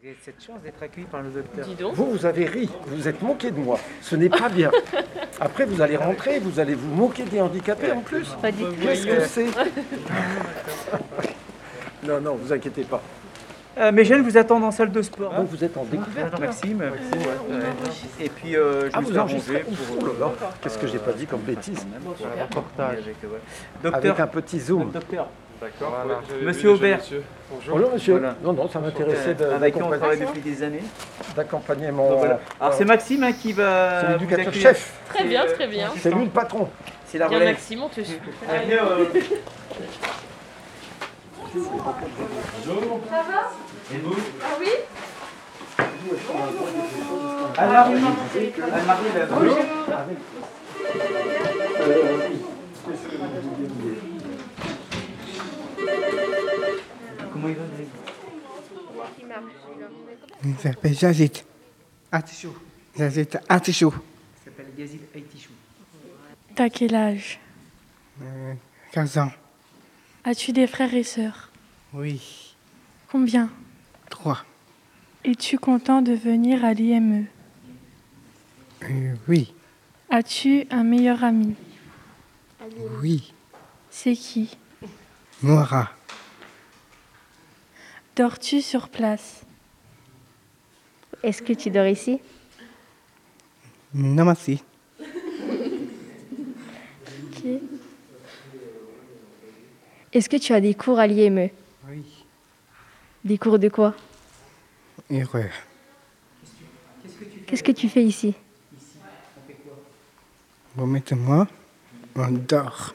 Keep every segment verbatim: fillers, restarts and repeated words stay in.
Vous avez cette chance d'être accueilli par le docteur. Dis donc. Vous, vous avez ri, vous vous êtes moqué de moi. Ce n'est pas bien. Après, vous allez rentrer, vous allez vous moquer des handicapés en plus. Pas du tout. Qu'est-ce que c'est? Non, non, vous inquiétez pas. Euh, mes jeunes vous attendent en salle de sport. Donc vous êtes en découverte, là. Maxime. Ouais. Et puis euh, je Ah, vous vous ai enregistrez arrangé pour. Oh là là, qu'est-ce que j'ai pas dit comme bêtise? Pour un reportage. Avec, euh, ouais. Avec Docteur. un petit zoom. Docteur. D'accord. Voilà. Ouais, j'avais Monsieur vu déjà, Aubert. monsieur. Bonjour. Bonjour monsieur. Voilà. Non, non, ça m'intéressait de- Euh, avec qui on travaille d'accompagner depuis des années. d'accompagner mon... Donc, voilà. Alors c'est Maxime hein, qui va. C'est vous l'éducateur accueillir. chef. Très bien, très bien. C'est lui le patron. C'est la Bien relève. Maxime, on te suit. Ah, bien, euh, Ah oui. Anne-Marie. Anne-Marie, elle a- Bonjour. Comment il va Greg? Il s'appelle Yazid Atichou. Yazid Atichou. Il s'appelle Yazid Aitichou. T'as quel âge? Euh, quinze ans. As-tu des frères et sœurs? Oui. Combien? trois. Es-tu content de venir à l'I M E? Euh, oui. As-tu un meilleur ami? Oui. C'est qui? Nora. Dors-tu sur place? Est-ce que tu dors ici? Non, merci. Ok. Est-ce que tu as des cours à l'I M E? Oui. Des cours de quoi? Erreur. Qu'est-ce que tu fais ici? Remettez-moi. On dort.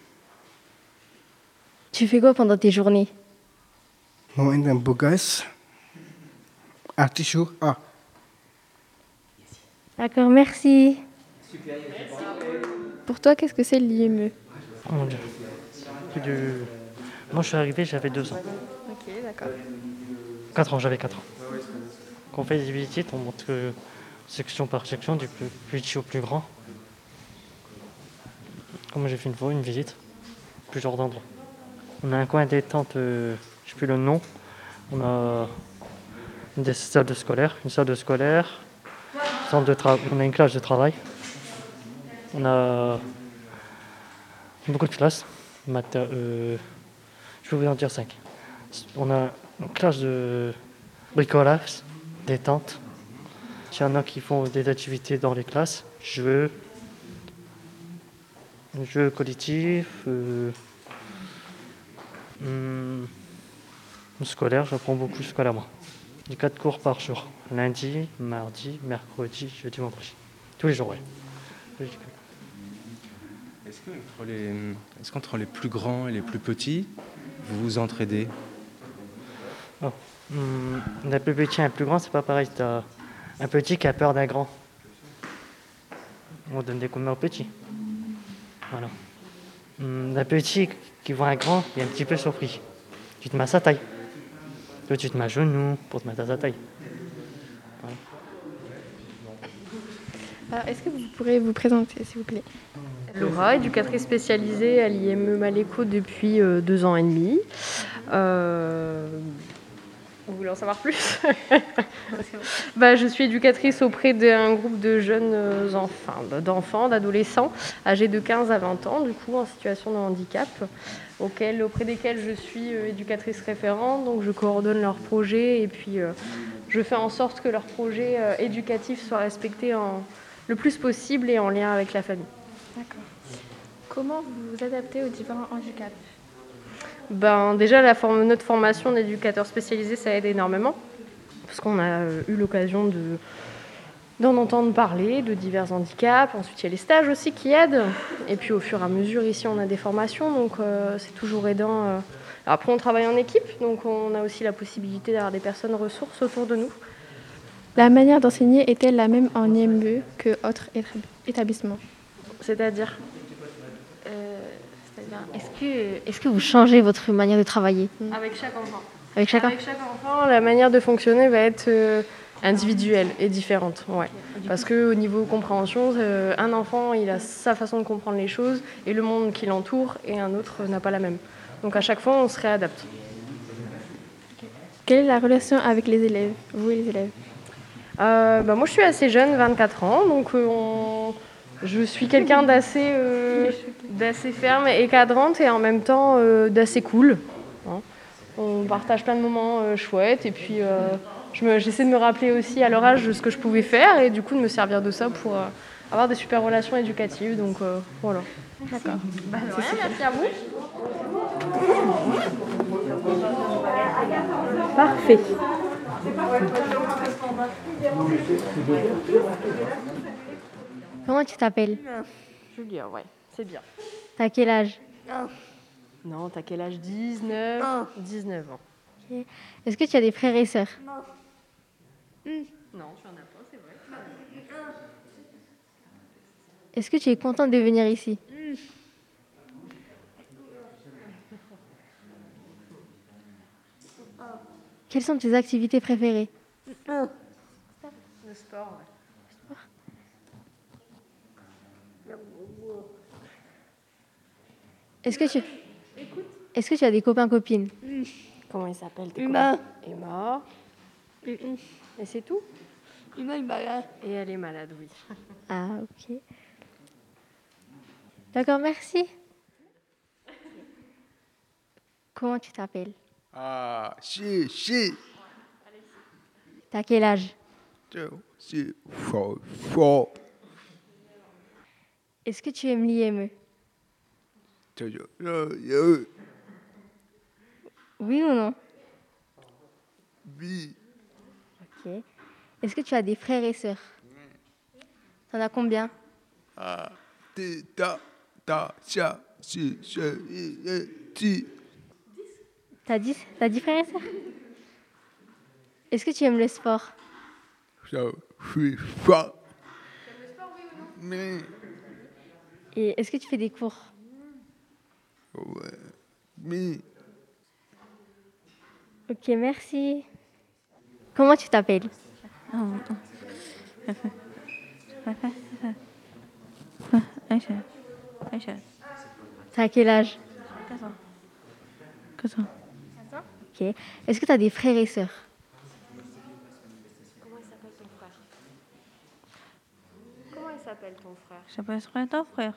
Tu fais quoi pendant tes journées? Moment un beau gosse. Atichou. Ah. D'accord, merci. Pour toi, qu'est-ce que c'est l'I M E? Oh mon Dieu. Plus de... Moi, je suis arrivé, j'avais deux ans. Ok, d'accord. Quatre ans, j'avais quatre ans. Quand on fait des visites, on montre que section par section, du plus plus petit au plus grand. Comme j'ai fait une fois, une visite, plusieurs endroits. On a un coin détente, euh, je ne sais plus le nom. On a des salles de scolaire, une salle de scolaire, centre de tra- on a une classe de travail. On a beaucoup de classes. Mater- euh, je peux vous en dire cinq. On a une classe de bricolage, détente. Il y en a qui font des activités dans les classes, jeux, jeux collectifs, euh, hum, scolaire, j'apprends beaucoup scolaire moi. J'ai quatre cours par jour, lundi, mardi, mercredi, jeudi, vendredi. Tous les jours, oui. Est-ce que entre les, est-ce qu'entre les plus grands et les plus petits, vous vous entraidez? Oh. Hum, un plus petit et un plus grand, c'est pas pareil. T'as un petit qui a peur d'un grand. On donne des coups de main au petit. Voilà. Hum, un petit qui voit un grand, il est un petit peu surpris. Tu te mets à sa taille. Toi, tu te mets à genoux pour te mettre à sa taille. Est-ce que vous pourrez vous présenter, s'il vous plaît? Laura, éducatrice spécialisée à l'I M E Maléco depuis euh, deux ans et demi. Euh... Vous voulez en savoir plus? Bah, je suis éducatrice auprès d'un groupe de jeunes euh, enfants, d'enfants, d'adolescents, âgés de quinze à vingt ans, du coup, en situation de handicap, auquel, auprès desquels je suis euh, éducatrice référente. Donc, je coordonne leurs projets et puis euh, je fais en sorte que leurs projets euh, éducatifs soient respectés en, le plus possible et en lien avec la famille. D'accord. Comment vous vous adaptez aux différents handicaps? Ben, déjà, la forme, notre formation d'éducateur spécialisé, ça aide énormément, parce qu'on a euh, eu l'occasion de, d'en entendre parler, de divers handicaps. Ensuite, il y a les stages aussi qui aident. Et puis, au fur et à mesure, ici, on a des formations, donc euh, c'est toujours aidant. euh. Après, on travaille en équipe, donc on a aussi la possibilité d'avoir des personnes ressources autour de nous. La manière d'enseigner est-elle la même en I M E que autres étab- établissements? C'est-à-dire Euh, c'est-à-dire, est-ce que, est-ce que vous changez votre manière de travailler avec chaque enfant. avec chacun? Avec chaque enfant, la manière de fonctionner va être euh, individuelle et différente. Ouais. Parce qu'au niveau compréhension, euh, un enfant, il a sa façon de comprendre les choses et le monde qui l'entoure, et un autre n'a pas la même. Donc à chaque fois, on se réadapte. Quelle est la relation avec les élèves, vous et les élèves? Euh, bah, moi, je suis assez jeune, vingt-quatre ans, donc euh, on- je suis quelqu'un d'assez euh, d'assez ferme et cadrante et en même temps euh, d'assez cool. Hein. On partage plein de moments euh, chouettes et puis euh, je me- j'essaie de me rappeler aussi à leur âge ce que je pouvais faire et du coup de me servir de ça pour euh, avoir des super relations éducatives. Donc euh, voilà. D'accord. Bah, de rien, merci à vous. Parfait. Comment tu t'appelles? Julia, ouais, c'est bien. T'as quel âge? Non, t'as quel âge? dix-neuf dix-neuf ans. Ok. Est-ce que tu as des frères et sœurs? Non, tu en as pas, c'est vrai. Est-ce que tu es contente de venir ici? Quelles sont tes activités préférées? Le sport, ouais. Est-ce que tu... Est-ce que tu as des copains-copines? Comment il s'appelle tes Emma. copains? Emma. Et c'est tout? Emma est malade. Et elle est malade, oui. Ah, ok. D'accord, merci. Comment tu t'appelles? Ah, si, si. T'as quel âge? C'est fort, fort. Est-ce que tu aimes l'I M E? Oui ou non? Oui. Ok. Est-ce que tu as des frères et sœurs? T'en as combien? Ah, ti, ta, ta, cha, si, si, i, i, ti. T'as dix, t'as dix frères et sœurs? Est-ce que tu aimes le sport? Ça, suis fort. Mais, Et est-ce que tu fais des cours? ouais, mais, Ok, merci. Comment tu t'appelles? T'as quel âge? quatre ans. Ok. Est-ce que tu as des frères et sœurs? Comment il s'appelle ton frère? Comment il s'appelle ton frère? Je s'appelle frère, ton frère.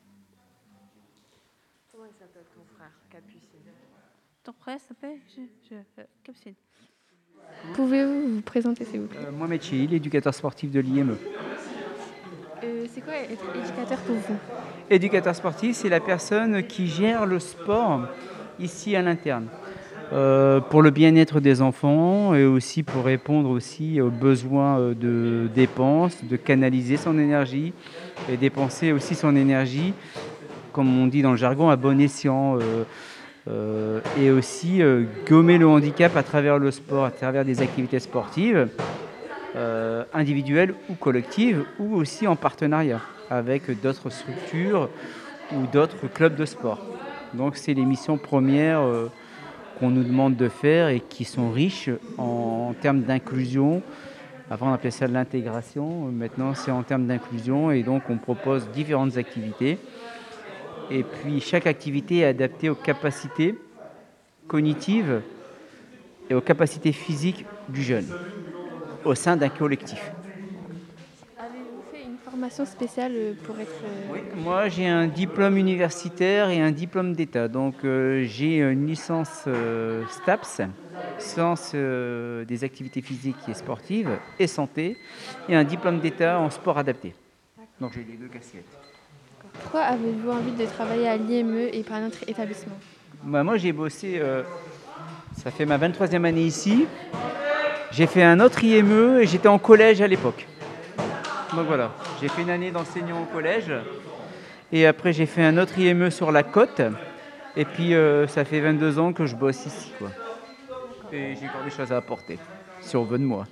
Comment il s'appelle ton frère, Capucine? Ton frère s'appelle je, je, euh, Capucine. Pouvez-vous vous présenter, s'il vous plaît? Euh, Mohamed Chehil, éducateur sportif de l'I M E. Euh, c'est quoi être éducateur pour vous? Éducateur sportif, c'est la personne qui gère le sport ici à l'interne. Euh, pour le bien-être des enfants et aussi pour répondre aussi aux besoins euh, de dépenses, de canaliser son énergie et dépenser aussi son énergie, comme on dit dans le jargon, à bon escient. Euh, euh, et aussi euh, gommer le handicap à travers le sport, à travers des activités sportives, euh, individuelles ou collectives, ou aussi en partenariat avec d'autres structures ou d'autres clubs de sport. Donc c'est les missions premières euh, qu'on nous demande de faire et qui sont riches en, en termes d'inclusion. Avant on appelait ça de l'intégration, maintenant c'est en termes d'inclusion et donc on propose différentes activités. Et puis chaque activité est adaptée aux capacités cognitives et aux capacités physiques du jeune au sein d'un collectif. Avez-vous fait une formation spéciale pour être... euh, Oui, moi j'ai un diplôme universitaire et un diplôme d'État. Donc euh, j'ai une licence euh, STAPS, sciences euh, des activités physiques et sportives et santé, et un diplôme d'État en sport adapté. Donc j'ai les deux casquettes. Pourquoi avez-vous envie de travailler à l'I M E et pas à notre établissement? Bah, moi j'ai bossé, euh, ça fait ma vingt-troisième année ici. J'ai fait un autre I M E et j'étais en collège à l'époque. Donc voilà, j'ai fait une année d'enseignant au collège et après j'ai fait un autre I M E sur la côte et puis euh, ça fait vingt-deux ans que je bosse ici, quoi. Et j'ai encore des choses à apporter, si on veut de moi.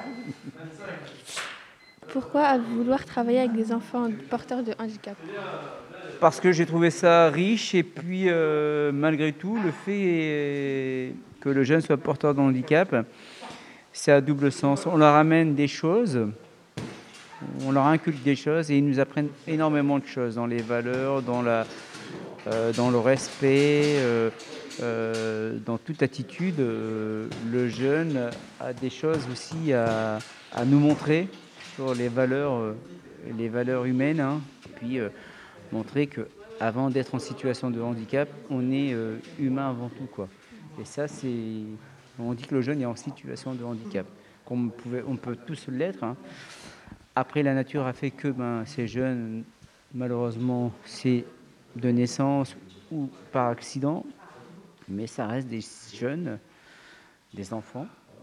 Pourquoi vouloir travailler avec des enfants porteurs de handicap? Parce que j'ai trouvé ça riche et puis euh, malgré tout, le fait que le jeune soit porteur de handicap, c'est à double sens. On leur amène des choses, on leur inculque des choses et ils nous apprennent énormément de choses dans les valeurs, dans, la, euh, dans le respect, euh, euh, dans toute attitude, euh, le jeune a des choses aussi à, à nous montrer sur les valeurs, euh, les valeurs humaines, hein. Puis euh, montrer que avant d'être en situation de handicap, on est euh, humain avant tout, quoi. Et ça, c'est, on dit que le jeune est en situation de handicap, qu'on pouvait, on peut tous l'être, hein. Après, la nature a fait que ben, ces jeunes, malheureusement, c'est de naissance ou par accident, mais ça reste des jeunes, des enfants,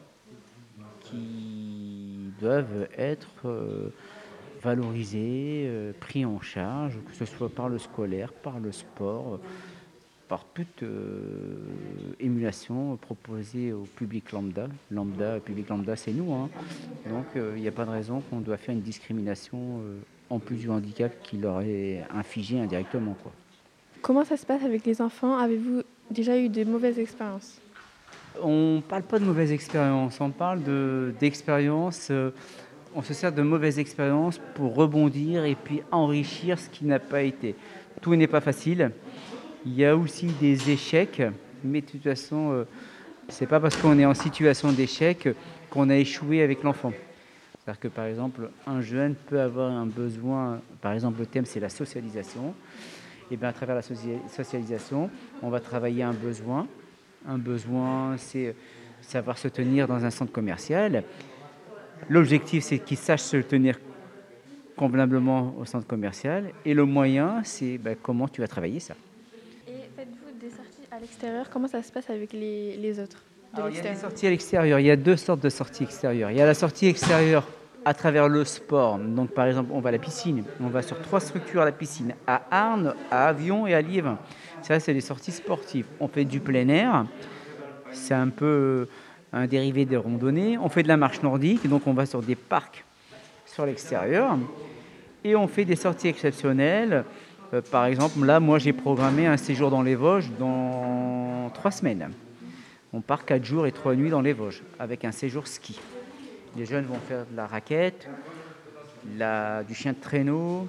qui doivent être euh, valorisés, euh, pris en charge, que ce soit par le scolaire, par le sport, par toute euh, émulation proposée au public lambda. Lambda, public lambda, c'est nous, hein. Donc il euh, n'y a pas de raison qu'on doit faire une discrimination euh, en plus du handicap qui leur est infligé indirectement, quoi. Comment ça se passe avec les enfants? Avez-vous déjà eu de mauvaises expériences? On ne parle pas de mauvaises expériences, on parle de, d'expériences, euh, on se sert de mauvaises expériences pour rebondir et puis enrichir ce qui n'a pas été. Tout n'est pas facile, il y a aussi des échecs, mais de toute façon, euh, ce n'est pas parce qu'on est en situation d'échec qu'on a échoué avec l'enfant. C'est-à-dire que par exemple, un jeune peut avoir un besoin, par exemple le thème c'est la socialisation, et bien à travers la socialisation, on va travailler un besoin. Un besoin, c'est savoir se tenir dans un centre commercial. L'objectif, c'est qu'il sache se tenir convenablement au centre commercial. Et le moyen, c'est ben, comment tu vas travailler ça. Et faites-vous des sorties à l'extérieur? Comment ça se passe avec les, les autres de Alors, il y a des l'extérieur? sorties à l'extérieur. Il y a deux sortes de sorties extérieures. Il y a la sortie extérieure à travers le sport. Donc, par exemple, on va à la piscine. On va sur trois structures à la piscine, à Arnes, à Avion et à Liévin. Ça, c'est des sorties sportives. On fait du plein air. C'est un peu un dérivé des randonnées. On fait de la marche nordique. Donc, on va sur des parcs sur l'extérieur. Et on fait des sorties exceptionnelles. Euh, par exemple, là, moi, j'ai programmé un séjour dans les Vosges dans trois semaines. On part quatre jours et trois nuits dans les Vosges avec un séjour ski. Les jeunes vont faire de la raquette, la, du chien de traîneau,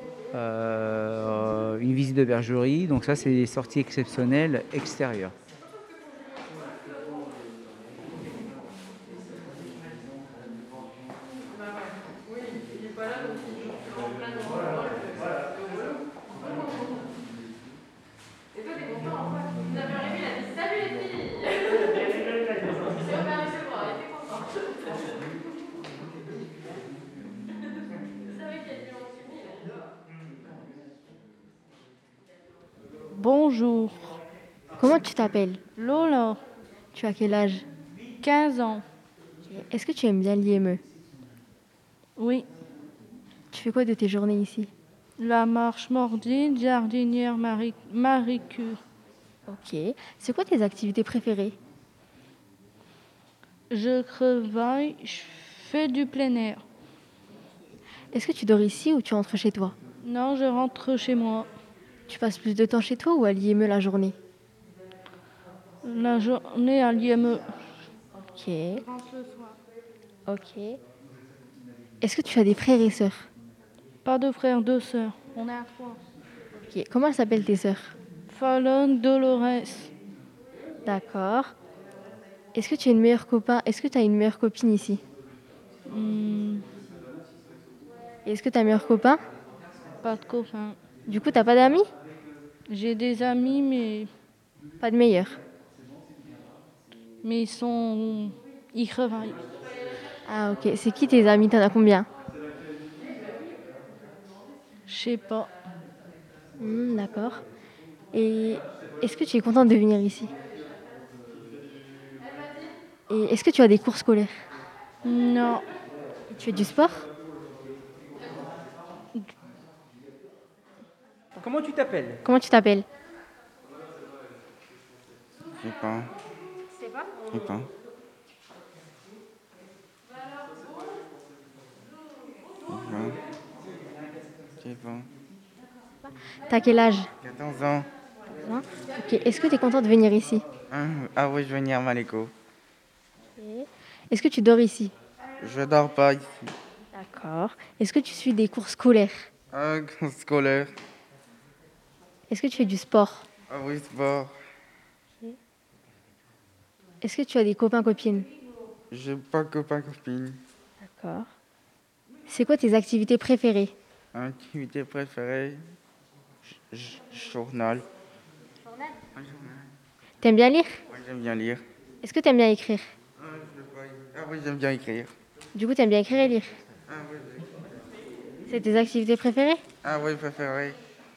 euh, une visite de bergerie. Donc ça, c'est des sorties exceptionnelles extérieures. Bonjour, Comment tu t'appelles? Lola, Tu as quel âge? quinze ans. Est-ce que tu aimes bien l'I M E? Oui, Tu fais quoi de tes journées ici? la marche mordine, jardinière Marie, Marie Curie. Ok. C'est quoi tes activités préférées? Je travaille, je fais du plein air. Est-ce que tu dors ici ou tu rentres chez toi? Non, je rentre chez moi. Tu passes plus de temps chez toi ou à l'I M E la journée? La journée à l'I M E. Ok. Ok. Est-ce que tu as des frères et sœurs? Pas de frères, deux sœurs. On est à trois. Ok. Comment elles s'appellent tes sœurs? Fallon, Dolores. D'accord. Est-ce que tu as une meilleure copain? Est-ce que tu as une meilleure copine ici? Hmm, Et est-ce que tu as un meilleur copain? pas de copains. Du coup, t'as pas d'amis? J'ai des amis, mais, Pas de meilleurs. mais ils sont. Ils travaillent. Ah ok. C'est qui tes amis? T'en as combien? Je sais pas. Hmm, d'accord. Et est-ce que tu es contente de venir ici? Et est-ce que tu as des cours scolaires? Non. Et tu fais du sport? Comment tu t'appelles? Comment tu t'appelles? Je sais pas. Je sais pas. Je sais pas. Je sais pas. T'as quel âge? quatorze ans. Hein? Ok. Est-ce que tu es contente de venir ici? Ah, ah oui, je vais venir à Maléco. Ok. Est-ce que tu dors ici? Je dors pas ici. D'accord. Est-ce que tu suis des cours scolaires? Ah, scolaire. Est-ce que tu fais du sport? Ah oui, sport. Ok. Est-ce que tu as des copains-copines? J'ai pas de copain copine. D'accord. C'est quoi tes activités préférées? Activité préférée, j- j- journal. T'aimes bien lire? Moi, j'aime bien lire. Est-ce que t'aimes bien écrire? Ah, je sais pas. Ah oui, j'aime bien écrire. Du coup, t'aimes bien écrire et lire? Ah oui, oui. C'est tes activités préférées? Ah oui, préférée.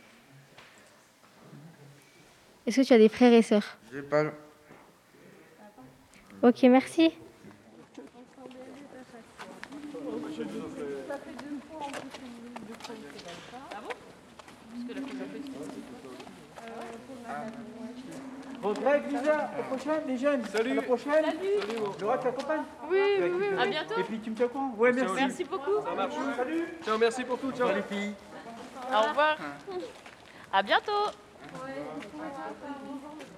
Est-ce que tu as des frères et sœurs? J'ai pas. Ok, merci. Bon, Greg, Lisa, à la prochaine, les jeunes. Salut. À la prochaine. Salut. Laura, tu t'accompagnes? Oui, oui, oui. À bientôt. Et puis tu me tiens au courant? Ouais, merci. Merci beaucoup. Ça marche. Salut. Ciao, merci pour tout. Ciao. les filles. Au revoir. À bientôt.